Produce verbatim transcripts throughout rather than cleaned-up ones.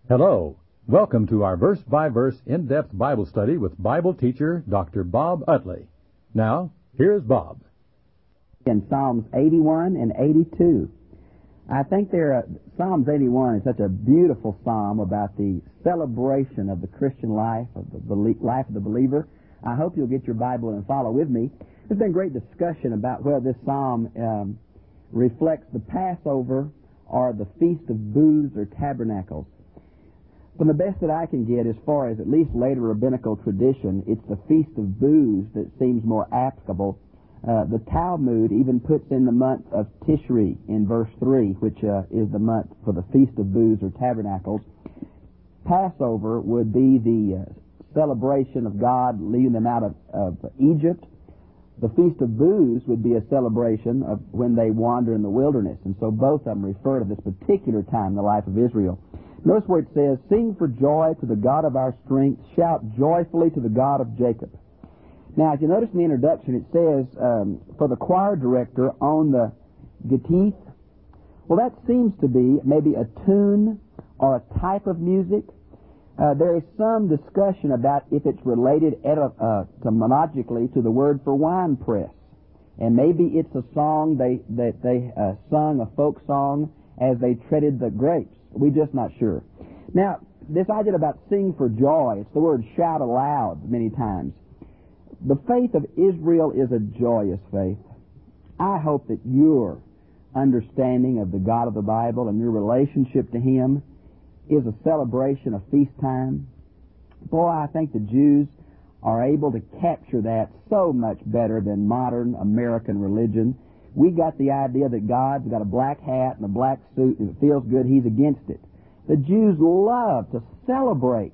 Hello. Welcome to our verse-by-verse in-depth Bible study with Bible teacher Doctor Bob Utley. Now, here's Bob. In Psalms eighty-one and eighty-two. I think there are, Psalms eighty-one is such a beautiful psalm about the celebration of the Christian life, of the belie- life of the believer. I hope you'll get your Bible and follow with me. There's been great discussion about whether this psalm um, reflects the Passover or the Feast of Booths or Tabernacles. From the best that I can get, as far as at least later rabbinical tradition, it's the Feast of Booths that seems more applicable. Uh, the Talmud even puts in the month of Tishri in verse three, which uh, is the month for the Feast of Booths or Tabernacles. Passover would be the uh, celebration of God leading them out of, of Egypt. The Feast of Booths would be a celebration of when they wander in the wilderness. And so both of them refer to this particular time in the life of Israel. Notice where it says, "Sing for joy to the God of our strength, shout joyfully to the God of Jacob." Now, if you notice in the introduction, it says, um, for the choir director on the Gittith. Well, that seems to be maybe a tune or a type of music. Uh, there is some discussion about if it's related eto- uh, etymologically to the word for wine press. And maybe it's a song they, that they uh, sung, a folk song, as they treaded the grapes. We're just not sure. Now, this idea about sing for joy, it's the word shout aloud many times. The faith of Israel is a joyous faith. I hope that your understanding of the God of the Bible and your relationship to Him is a celebration of feast time. Boy, I think the Jews are able to capture that so much better than modern American religion. We got the idea that God's got a black hat and a black suit, and if it feels good, He's against it. The Jews love to celebrate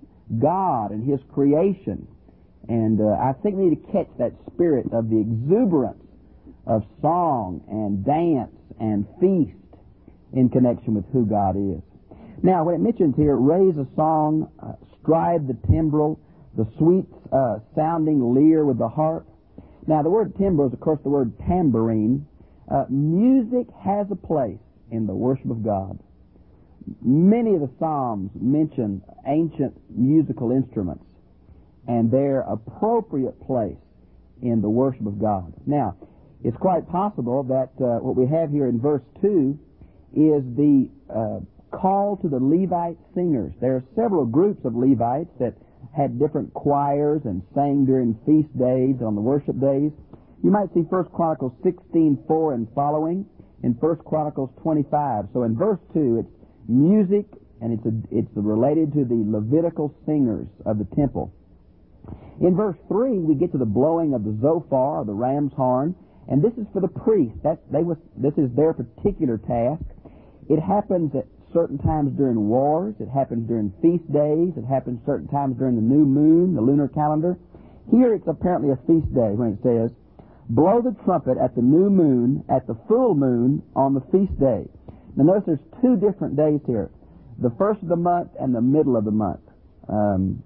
God and His creation. And uh, I think we need to catch that spirit of the exuberance of song and dance and feast in connection with who God is. Now, when it mentions here, raise a song, uh, stride the timbrel, the sweet uh, sounding lyre with the harp. Now, the word timbrel is, of course, the word tambourine. Uh, music has a place in the worship of God. Many of the Psalms mention ancient musical instruments and their appropriate place in the worship of God. Now, it's quite possible that uh, what we have here in verse two is the uh, call to the Levite singers. There are several groups of Levites that had different choirs and sang during feast days, on the worship days. You might see First Chronicles sixteen four and following, in First Chronicles twenty-five. So in verse two, it's music, and it's a, it's related to the Levitical singers of the temple. In verse three, we get to the blowing of the zofar, or the ram's horn, and this is for the priest. That they was this is their particular task. It happens at certain times during wars. It happens during feast days. It happens certain times during the new moon, the lunar calendar. Here it's apparently a feast day when it says, "Blow the trumpet at the new moon, at the full moon, on the feast day." Now notice there's two different days here, the first of the month and the middle of the month. Um,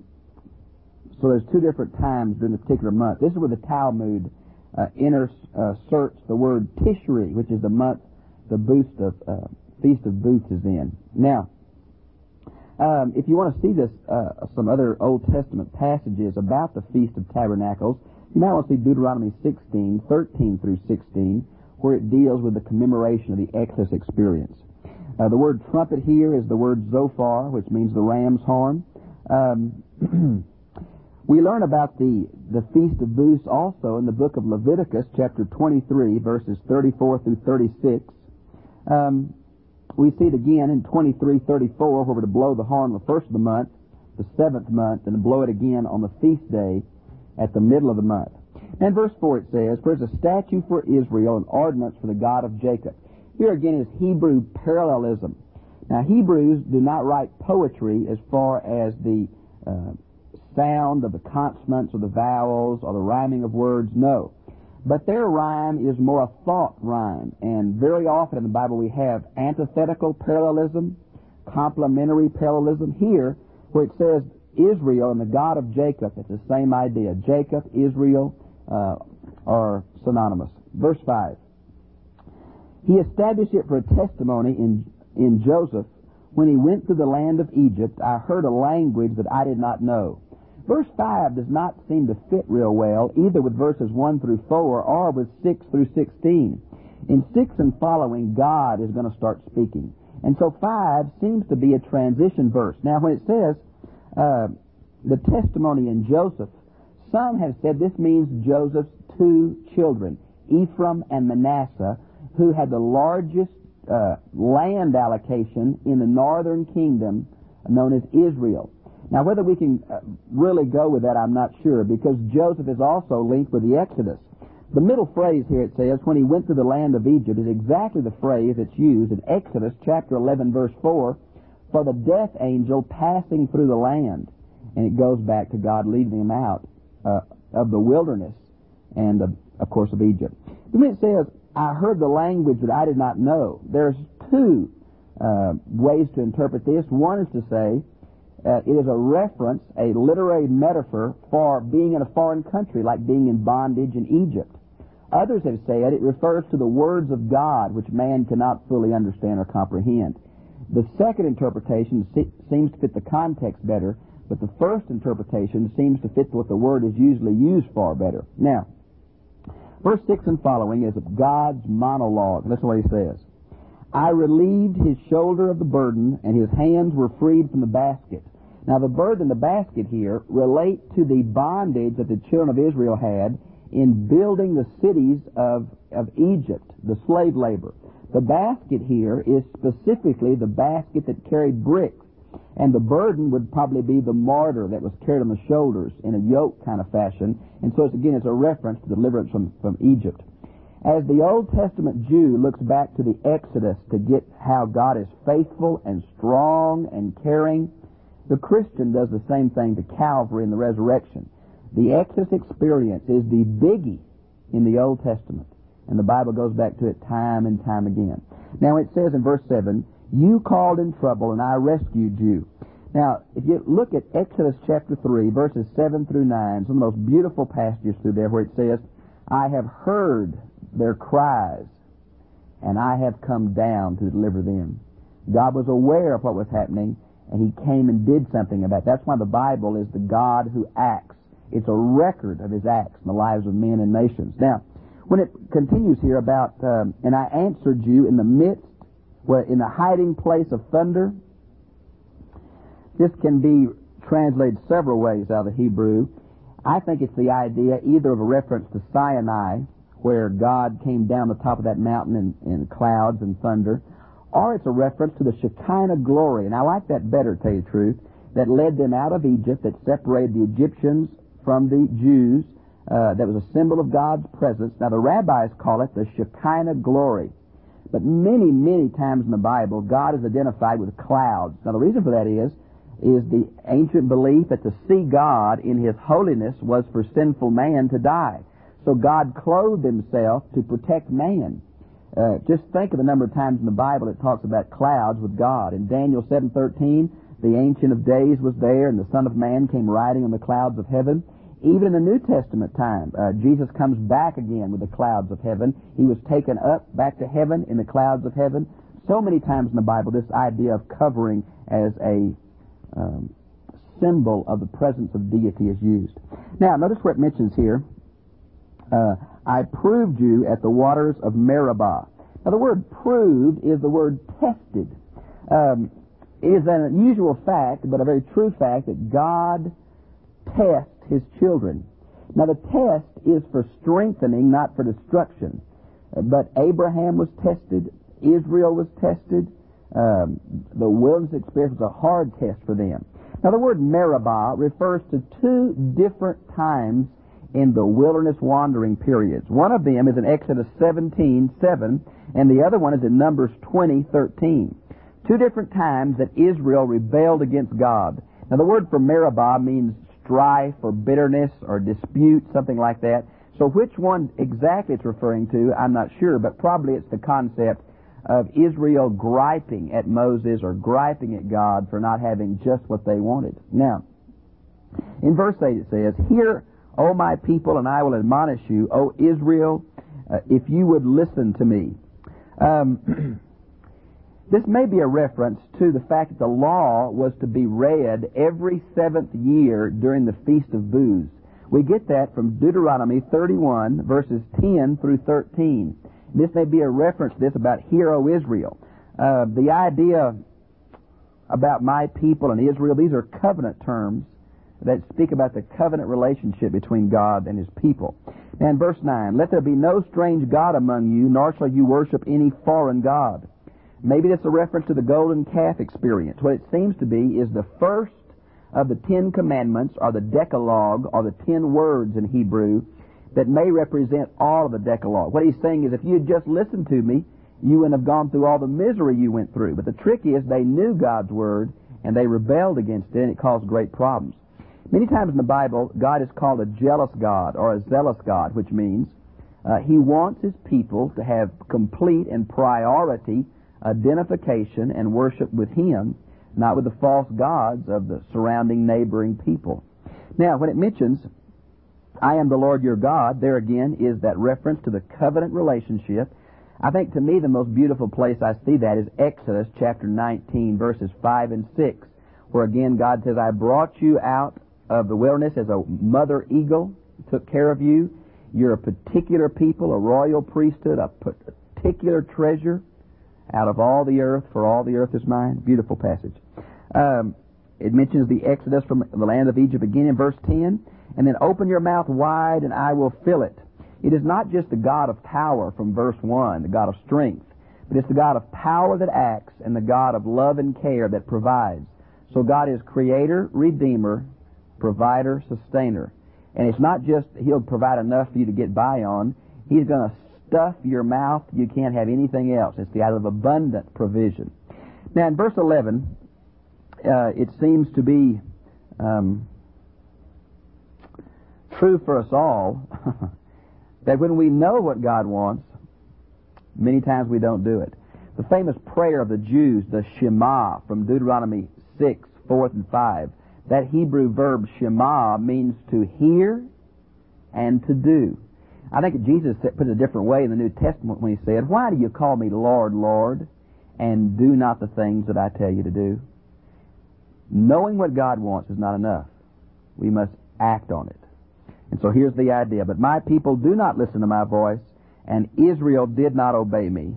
so there's two different times during the particular month. This is where the Talmud uh, inserts the word Tishri, which is the month the boost of uh, Feast of Booths is in. Now, um, if you want to see this, uh, some other Old Testament passages about the Feast of Tabernacles, you might want to see Deuteronomy sixteen, thirteen through sixteen, where it deals with the commemoration of the Exodus experience. Uh, the word trumpet here is the word zofar, which means the ram's horn. Um, we learn about the, the Feast of Booths also in the book of Leviticus, chapter twenty-three, verses thirty-four through thirty-six. Um, We see it again in twenty-three thirty-four, where we're to blow the horn the first of the month, the seventh month, and to blow it again on the feast day at the middle of the month. And verse four it says, "For it's a statute for Israel, an ordinance for the God of Jacob." Here again is Hebrew parallelism. Now, Hebrews do not write poetry as far as the uh, sound of the consonants or the vowels or the rhyming of words. No. But their rhyme is more a thought rhyme, and very often in the Bible we have antithetical parallelism, complementary parallelism. Here, where it says Israel and the God of Jacob, it's the same idea. Jacob, Israel, uh, are synonymous. Verse five. "He established it for a testimony in, in Joseph when he went through the land of Egypt, I heard a language that I did not know. Verse five does not seem to fit real well, either with verses one through four or with six through sixteen. In six and following, God is going to start speaking. And so five seems to be a transition verse. Now, when it says uh, the testimony in Joseph, some have said this means Joseph's two children, Ephraim and Manasseh, who had the largest uh, land allocation in the northern kingdom known as Israel. Now, whether we can uh, really go with that, I'm not sure, because Joseph is also linked with the Exodus. The middle phrase here, it says, when he went to the land of Egypt, is exactly the phrase that's used in Exodus chapter eleven, verse four, for the death angel passing through the land. And it goes back to God leading him out uh, of the wilderness and, uh, of course, of Egypt. Then it says, I heard the language that I did not know. There's two uh, ways to interpret this. One is to say, Uh, it is a reference, a literary metaphor for being in a foreign country, like being in bondage in Egypt. Others have said it refers to the words of God, which man cannot fully understand or comprehend. The second interpretation se- seems to fit the context better, but the first interpretation seems to fit what the word is usually used for better. Now, verse six and following is God's monologue. Listen to what he says. I relieved his shoulder of the burden, and his hands were freed from the basket. Now, the burden and the basket here relate to the bondage that the children of Israel had in building the cities of, of Egypt, the slave labor. The basket here is specifically the basket that carried bricks, and the burden would probably be the mortar that was carried on the shoulders in a yoke kind of fashion. And so, it's, again, it's a reference to deliverance from, from Egypt. As the Old Testament Jew looks back to the Exodus to get how God is faithful and strong and caring, the Christian does the same thing to Calvary and the resurrection. The Exodus experience is the biggie in the Old Testament, and the Bible goes back to it time and time again. Now it says in verse seven, you called in trouble and I rescued you. Now, if you look at Exodus chapter three, verses seven through nine, some of the most beautiful passages through there where it says, I have heard their cries, and I have come down to deliver them. God was aware of what was happening, and he came and did something about it. That's why the Bible is the God who acts. It's a record of his acts in the lives of men and nations. Now, when it continues here about, um, and I answered you in the midst, well, in the hiding place of thunder, this can be translated several ways out of the Hebrew. I think it's the idea either of a reference to Sinai, where God came down the top of that mountain in, in clouds and thunder, or it's a reference to the Shekinah glory, and I like that better, to tell you the truth, that led them out of Egypt, that separated the Egyptians from the Jews, uh, that was a symbol of God's presence. Now, the rabbis call it the Shekinah glory. But many, many times in the Bible, God is identified with clouds. Now, the reason for that is, is the ancient belief that to see God in his holiness was for sinful man to die. So God clothed himself to protect man. Uh, just think of the number of times in the Bible it talks about clouds with God. In Daniel seven thirteen, the Ancient of Days was there, and the Son of Man came riding on the clouds of heaven. Even in the New Testament time, uh, Jesus comes back again with the clouds of heaven. He was taken up back to heaven in the clouds of heaven. So many times in the Bible, this idea of covering as a um, symbol of the presence of deity is used. Now, notice what it mentions here. Uh, I proved you at the waters of Meribah. Now, the word proved is the word tested. Um, it is an unusual fact, but a very true fact, that God tests his children. Now, the test is for strengthening, not for destruction. Uh, but Abraham was tested. Israel was tested. Um, the wilderness experience was a hard test for them. Now, the word Meribah refers to two different times in the wilderness wandering periods. One of them is in Exodus seventeen seven, and the other one is in Numbers twenty thirteen. Two different times that Israel rebelled against God. Now, the word for Meribah means strife or bitterness or dispute, something like that. So which one exactly it's referring to, I'm not sure, but probably it's the concept of Israel griping at Moses or griping at God for not having just what they wanted. Now, in verse eight it says, Hear, O my people, and I will admonish you, O Israel, uh, if you would listen to me. Um, This may be a reference to the fact that the law was to be read every seventh year during the Feast of Booths. We get that from Deuteronomy thirty-one, verses ten through thirteen. This may be a reference to this about Hear, O Israel. Uh, the idea about my people and Israel, these are covenant terms that speak about the covenant relationship between God and His people. And verse nine, let there be no strange God among you, nor shall you worship any foreign god. Maybe that's a reference to the golden calf experience. What it seems to be is the first of the Ten Commandments, or the Decalogue, or the Ten Words in Hebrew, that may represent all of the Decalogue. What he's saying is, if you had just listened to me, you wouldn't have gone through all the misery you went through. But the trick is, they knew God's Word, and they rebelled against it, and it caused great problems. Many times in the Bible, God is called a jealous God, or a zealous God, which means uh, He wants His people to have complete and priority identification and worship with Him, not with the false gods of the surrounding neighboring people. Now, when it mentions, I am the Lord your God, there again is that reference to the covenant relationship. I think to me the most beautiful place I see that is Exodus chapter nineteen, verses five and six, where again God says, I brought you out of the wilderness as a mother eagle, took care of you. You're a particular people, a royal priesthood, a particular treasure out of all the earth, for all the earth is mine. Beautiful passage. Um, it mentions the Exodus from the land of Egypt again in verse ten. And then open your mouth wide and I will fill it. It is not just the God of power from verse one, the God of strength, but it's the God of power that acts and the God of love and care that provides. So God is creator, redeemer, provider, sustainer. And it's not just He'll provide enough for you to get by on. He's going to stuff your mouth. You can't have anything else. It's the out of abundant provision. Now in verse eleven, uh, it seems to be um, true for us all that when we know what God wants, many times we don't do it. The famous prayer of the Jews, the Shema from Deuteronomy six, four and five, that Hebrew verb Shema means to hear and to do. I think Jesus put it a different way in the New Testament when He said, why do you call me Lord, Lord, and do not the things that I tell you to do? Knowing what God wants is not enough. We must act on it. And so here's the idea. But my people do not listen to my voice, and Israel did not obey me.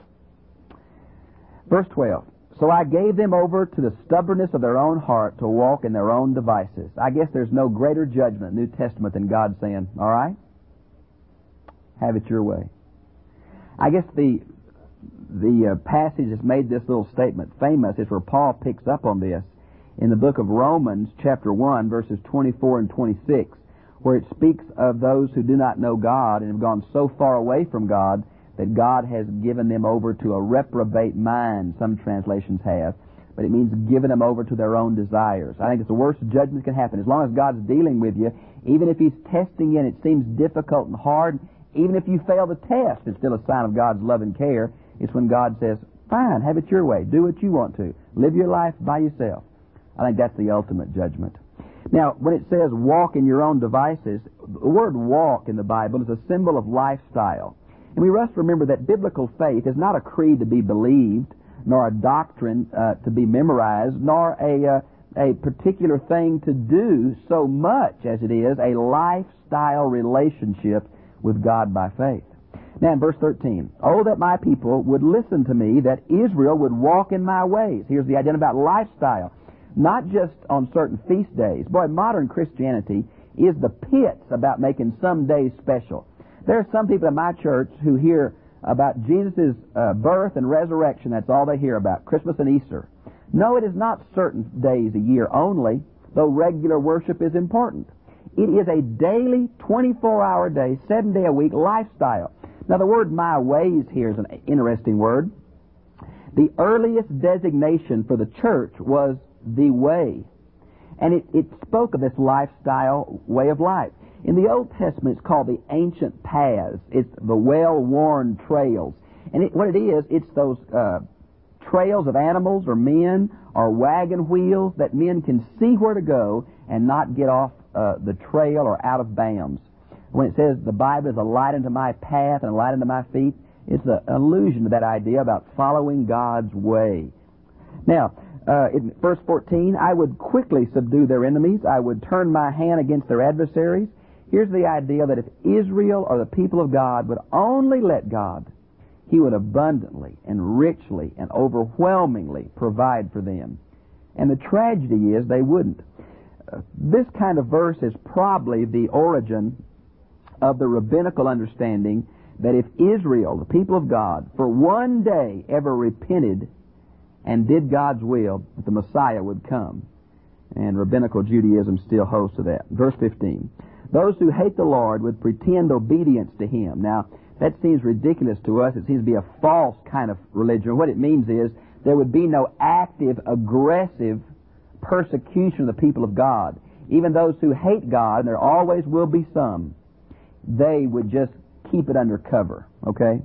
Verse twelve. So I gave them over to the stubbornness of their own heart to walk in their own devices. I guess there's no greater judgment in the New Testament than God saying, all right, have it your way. I guess the the uh, passage that's made this little statement famous is where Paul picks up on this in the book of Romans, chapter one, verses twenty-four and twenty-six, where it speaks of those who do not know God and have gone so far away from God that God has given them over to a reprobate mind, some translations have, but it means given them over to their own desires. I think it's the worst judgment that can happen. As long as God's dealing with you, even if He's testing you and it seems difficult and hard, even if you fail the test, it's still a sign of God's love and care. It's when God says, fine, have it your way. Do what you want to. Live your life by yourself. I think that's the ultimate judgment. Now, when it says walk in your own devices, the word walk in the Bible is a symbol of lifestyle. And we must remember that biblical faith is not a creed to be believed, nor a doctrine uh, to be memorized, nor a, uh, a particular thing to do so much as it is a lifestyle relationship with God by faith. Now in verse thirteen, oh, that my people would listen to me, that Israel would walk in my ways. Here's the idea about lifestyle. Not just on certain feast days. Boy, modern Christianity is the pits about making some days special. There are some people in my church who hear about Jesus' uh, birth and resurrection. That's all they hear about, Christmas and Easter. No, it is not certain days a year only, though regular worship is important. It is a daily, twenty-four hour day, seven day a week lifestyle. Now, the word my ways here is an interesting word. The earliest designation for the church was the way. And it, it spoke of this lifestyle way of life. In the Old Testament, it's called the ancient paths. It's the well-worn trails. And it, what it is, it's those uh, trails of animals or men or wagon wheels that men can see where to go and not get off uh, the trail or out of bounds. When it says the Bible is a light unto my path and a light unto my feet, It's an allusion to that idea about following God's way. Now, uh, in verse fourteen, I would quickly subdue their enemies. I would turn my hand against their adversaries. Here's the idea that if Israel or the people of God would only let God, He would abundantly and richly and overwhelmingly provide for them. And the tragedy is they wouldn't. Uh, this kind of verse is probably the origin of the rabbinical understanding that if Israel, the people of God, for one day ever repented and did God's will, that the Messiah would come. And rabbinical Judaism still holds to that. Verse fifteen. Those who hate the Lord would pretend obedience to Him. Now, that seems ridiculous to us. It seems to be a false kind of religion. What it means is there would be no active, aggressive persecution of the people of God. Even those who hate God, and there always will be some, they would just keep it under cover. Okay?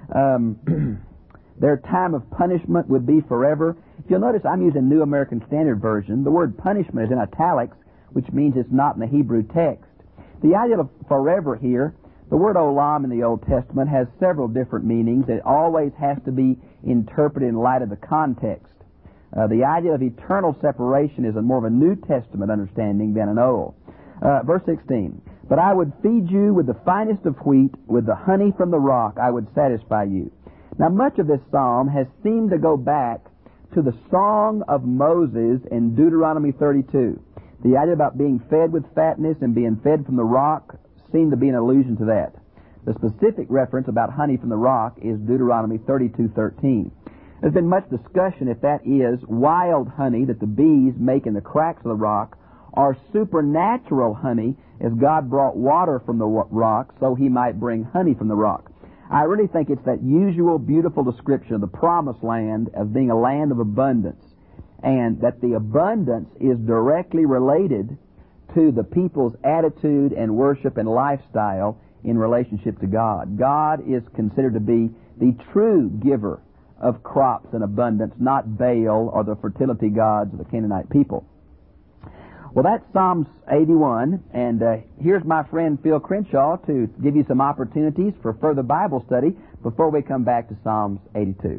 Um, their time of punishment would be forever. If you'll notice, I'm using New American Standard Version. The word punishment is in italics, which means it's not in the Hebrew text. The idea of forever here, the word olam in the Old Testament has several different meanings. It always has to be interpreted in light of the context. Uh, the idea of eternal separation is a more of a New Testament understanding than an Old. Uh, verse sixteen. But I would feed you with the finest of wheat, with the honey from the rock I would satisfy you. Now much of this psalm has seemed to go back to the Song of Moses in Deuteronomy thirty-two. The idea about being fed with fatness and being fed from the rock seemed to be an allusion to that. The specific reference about honey from the rock is Deuteronomy thirty-two thirteen. There's been much discussion if that is wild honey that the bees make in the cracks of the rock, or supernatural honey as God brought water from the rock so He might bring honey from the rock. I really think it's that usual beautiful description of the promised land as being a land of abundance, and that the abundance is directly related to the people's attitude and worship and lifestyle in relationship to God. God is considered to be the true giver of crops and abundance, not Baal or the fertility gods of the Canaanite people. Well, that's Psalms eighty-one, and uh, here's my friend Phil Crenshaw to give you some opportunities for further Bible study before we come back to Psalms eighty-two.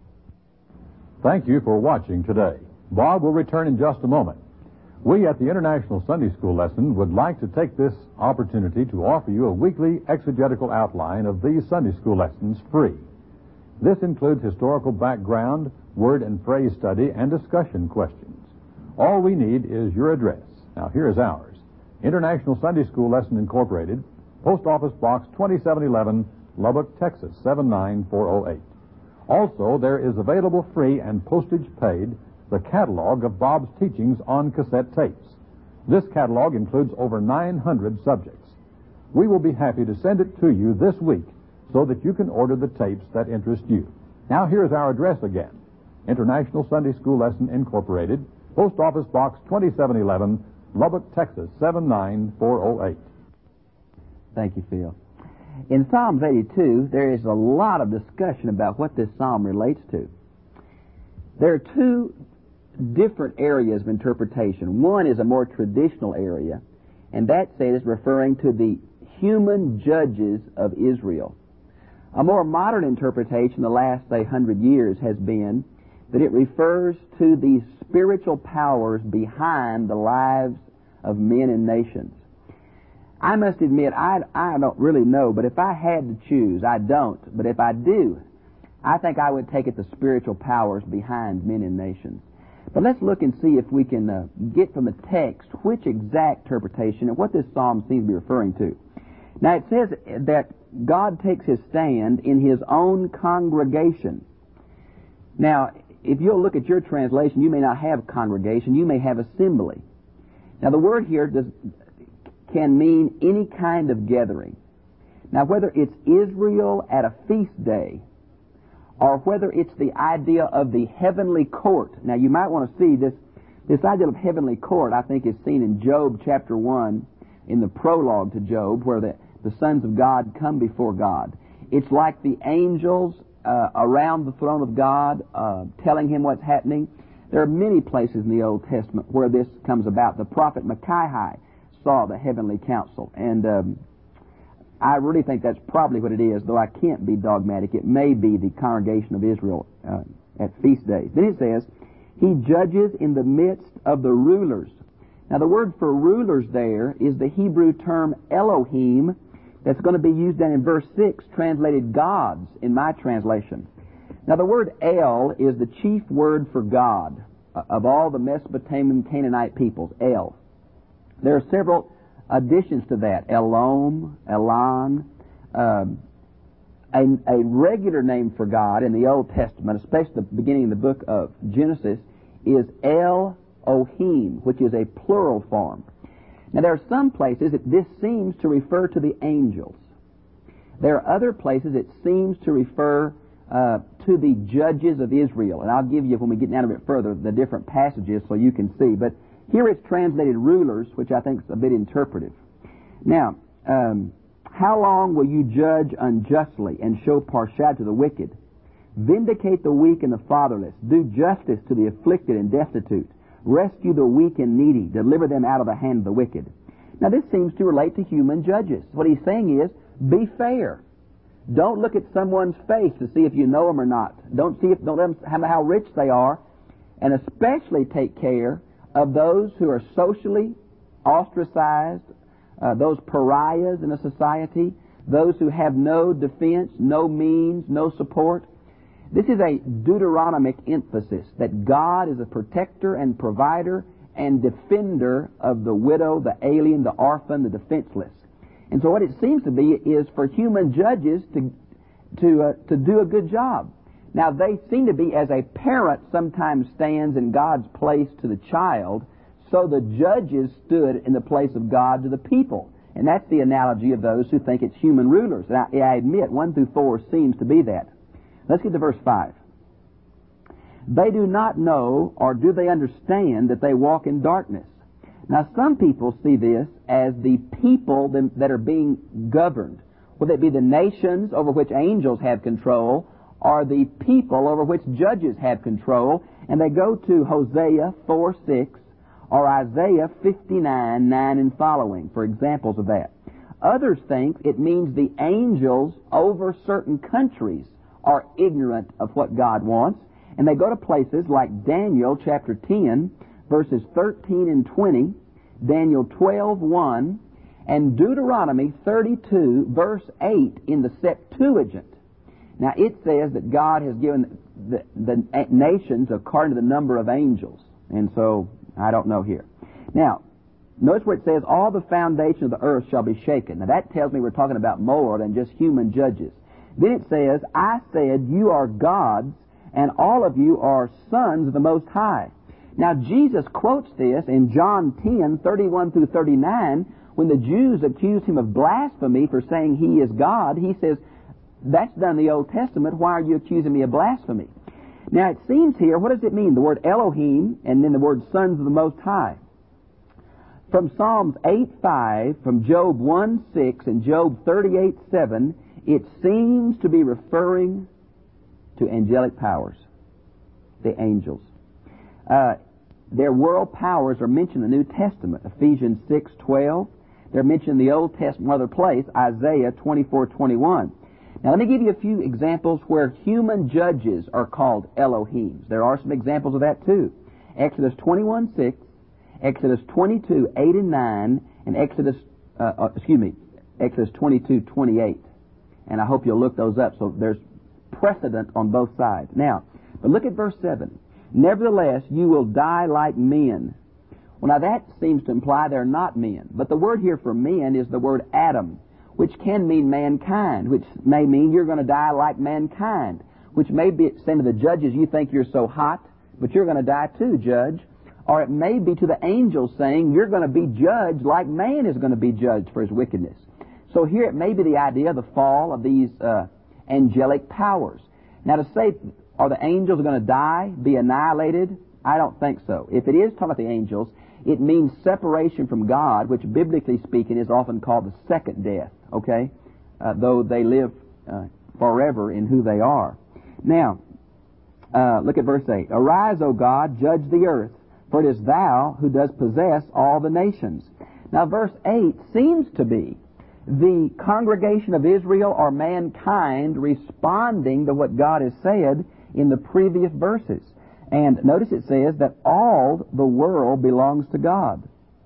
Thank you for watching today. Bob will return in just a moment. We at the International Sunday School Lesson would like to take this opportunity to offer you a weekly exegetical outline of these Sunday School lessons free. This includes historical background, word and phrase study, and discussion questions. All we need is your address. Now, here is ours. International Sunday School Lesson Incorporated, Post Office Box twenty-seven eleven, Lubbock, Texas, seven nine four oh eight. Also, there is available free and postage paid the catalog of Bob's teachings on cassette tapes. This catalog includes over nine hundred subjects. We will be happy to send it to you this week so that you can order the tapes that interest you. Now, here's our address again. International Sunday School Lesson Incorporated, Post Office Box twenty-seven eleven, Lubbock, Texas, seven nine four oh eight. Thank you, Phil. In Psalms eighty-two, there is a lot of discussion about what this psalm relates to. There are two different areas of interpretation. One is a more traditional area, and that is referring to the human judges of Israel. A more modern interpretation the last, say, hundred years has been that it refers to the spiritual powers behind the lives of men and nations. I must admit, I, I don't really know, but if I had to choose, I don't, but if I do, I think I would take it the spiritual powers behind men and nations. But let's look and see if we can uh, get from the text which exact interpretation and what this psalm seems to be referring to. Now, it says that God takes His stand in His own congregation. Now, if you'll look at your translation, you may not have congregation, you may have assembly. Now, the word here does, can mean any kind of gathering. Now, whether it's Israel at a feast day, or whether it's the idea of the heavenly court. Now, you might want to see this, this idea of heavenly court, I think, is seen in Job chapter one, in the prologue to Job, where the, the sons of God come before God. It's like the angels uh, around the throne of God uh, telling Him what's happening. There are many places in the Old Testament where this comes about. The prophet Micaiah saw the heavenly council, and um, I really think that's probably what it is, though I can't be dogmatic. It may be the congregation of Israel uh, at feast days. Then it says, He judges in the midst of the rulers. Now the word for rulers there is the Hebrew term Elohim that's going to be used then in verse six, translated gods in my translation. Now the word El is the chief word for God of all the Mesopotamian Canaanite peoples, El. There are several additions to that, Elom, Elon. Um, a, a regular name for God in the Old Testament, especially the beginning of the book of Genesis, is El-Ohim, which is a plural form. Now there are some places that this seems to refer to the angels. There are other places it seems to refer uh, to the judges of Israel. And I'll give you, when we get down a bit further, the different passages so you can see. But here it's translated rulers, which I think is a bit interpretive. Now, um, how long will you judge unjustly and show partiality to the wicked? Vindicate the weak and the fatherless. Do justice to the afflicted and destitute. Rescue the weak and needy. Deliver them out of the hand of the wicked. Now, this seems to relate to human judges. What he's saying is, be fair. Don't look at someone's face to see if you know them or not. Don't see if, don't let them, how rich they are. And especially take care of those who are socially ostracized, uh, those pariahs in a society, those who have no defense, no means, no support. This is a Deuteronomic emphasis that God is a protector and provider and defender of the widow, the alien, the orphan, the defenseless. And so what it seems to be is for human judges to to uh, to do a good job. Now, they seem to be, as a parent sometimes stands in God's place to the child, so the judges stood in the place of God to the people. And that's the analogy of those who think it's human rulers. And I, I admit, one through four seems to be that. Let's get to verse five. They do not know, or do they understand, that they walk in darkness. Now, some people see this as the people that are being governed, whether it be the nations over which angels have control, or the people over which judges have control, and they go to Hosea four six or Isaiah fifty-nine nine and following for examples of that. Others think it means the angels over certain countries are ignorant of what God wants, and they go to places like Daniel chapter ten, verses thirteen and twenty, Daniel twelve one, and Deuteronomy thirty-two, verse eight in the Septuagint. Now, it says that God has given the, the nations according to the number of angels. And so, I don't know here. Now, notice where it says, all the foundation of the earth shall be shaken. Now, that tells me we're talking about more than just human judges. Then it says, I said, you are gods, and all of you are sons of the Most High. Now, Jesus quotes this in John ten thirty-one through thirty-nine, when the Jews accused him of blasphemy for saying he is God. He says, that's done in the Old Testament. Why are you accusing me of blasphemy? Now, it seems here, what does it mean? The word Elohim and then the word sons of the Most High. From Psalms eight five, from Job one six, and Job thirty-eight seven, it seems to be referring to angelic powers, the angels. Uh, their world powers are mentioned in the New Testament, Ephesians six twelve. They're mentioned in the Old Testament, other place, Isaiah twenty-four twenty-one. Now, let me give you a few examples where human judges are called Elohims. There are some examples of that, too. Exodus twenty-one six, Exodus twenty-two eight and nine, and Exodus, uh, uh, excuse me, Exodus twenty-two twenty-eight. And I hope you'll look those up, so there's precedent on both sides. Now, but look at verse seven. Nevertheless, you will die like men. Well, now that seems to imply they're not men. But the word here for men is the word Adam, which can mean mankind, which may mean you're going to die like mankind, which may be saying to the judges, you think you're so hot, but you're going to die too, judge. Or it may be to the angels saying, you're going to be judged like man is going to be judged for his wickedness. So here it may be the idea of the fall of these uh, angelic powers. Now, to say, are the angels going to die, be annihilated? I don't think so. If it is talking about the angels, it means separation from God, which biblically speaking is often called the second death, okay? Uh, though they live uh, forever in who they are. Now, uh, look at verse eight. Arise, O God, judge the earth, for it is thou who does possess all the nations. Now, verse eight seems to be the congregation of Israel or mankind responding to what God has said in the previous verses. And notice it says that all the world belongs to God.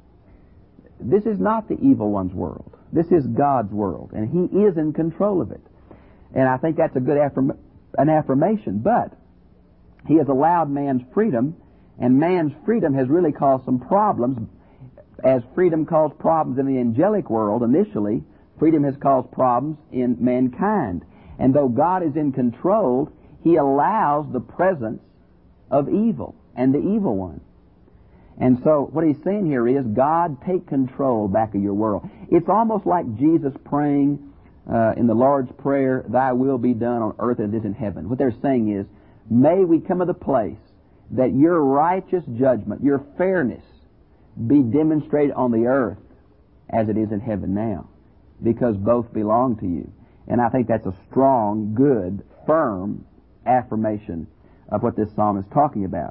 This is not the evil one's world. This is God's world, and He is in control of it. And I think that's a good affirm- an affirmation. But He has allowed man's freedom, and man's freedom has really caused some problems. As freedom caused problems in the angelic world initially, freedom has caused problems in mankind. And though God is in control, He allows the presence of evil and the evil one. And so what He's saying here is, God, take control back of your world. It's almost like Jesus praying uh, in the Lord's Prayer, Thy will be done on earth as it is in heaven. What they're saying is, may we come to the place that your righteous judgment, your fairness, be demonstrated on the earth as it is in heaven now, because both belong to you. And I think that's a strong, good, firm affirmation of what this psalm is talking about.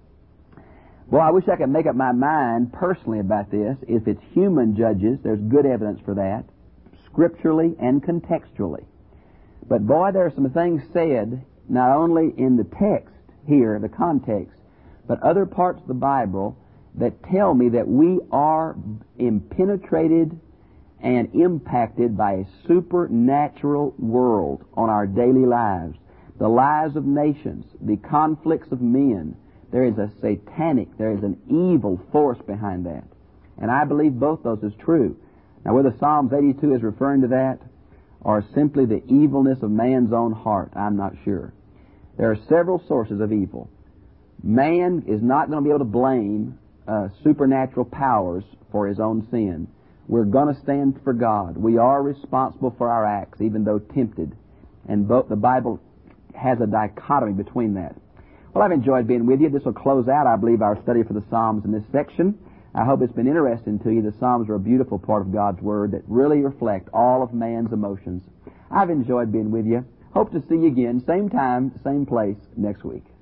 Well, I wish I could make up my mind personally about this. If it's human judges, there's good evidence for that, scripturally and contextually. But boy, there are some things said, not only in the text here, the context, but other parts of the Bible that tell me that we are impenetrated and impacted by a supernatural world on our daily lives. The lives of nations, the conflicts of men. There is a satanic, there is an evil force behind that. And I believe both those is true. Now, whether Psalms eighty-two is referring to that or simply the evilness of man's own heart, I'm not sure. There are several sources of evil. Man is not going to be able to blame uh, supernatural powers for his own sin. We're going to stand for God. We are responsible for our acts, even though tempted. And both the Bible has a dichotomy between that. Well, I've enjoyed being with you. This will close out, I believe, our study for the Psalms in this section. I hope it's been interesting to you. The Psalms are a beautiful part of God's Word that really reflect all of man's emotions. I've enjoyed being with you. Hope to see you again, same time, same place, next week.